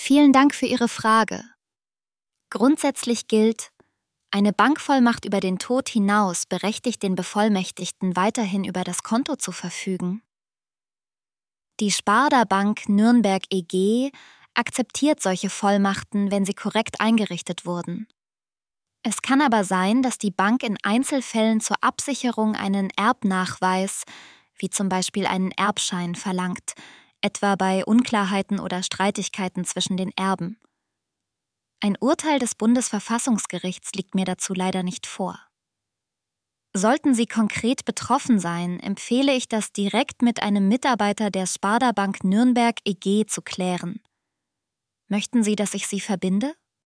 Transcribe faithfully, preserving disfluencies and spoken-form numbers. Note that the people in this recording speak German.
Vielen Dank für Ihre Frage. Grundsätzlich gilt, eine Bankvollmacht über den Tod hinaus berechtigt den Bevollmächtigten weiterhin über das Konto zu verfügen. Die Sparda Bank Nürnberg E G akzeptiert solche Vollmachten, wenn sie korrekt eingerichtet wurden. Es kann aber sein, dass die Bank in Einzelfällen zur Absicherung einen Erbnachweis, wie zum Beispiel einen Erbschein, verlangt, etwa bei Unklarheiten oder Streitigkeiten zwischen den Erben. Ein Urteil des Bundesverfassungsgerichts liegt mir dazu leider nicht vor. Sollten Sie konkret betroffen sein, empfehle ich das direkt mit einem Mitarbeiter der Sparda Bank Nürnberg E G zu klären. Möchten Sie, dass ich Sie verbinde?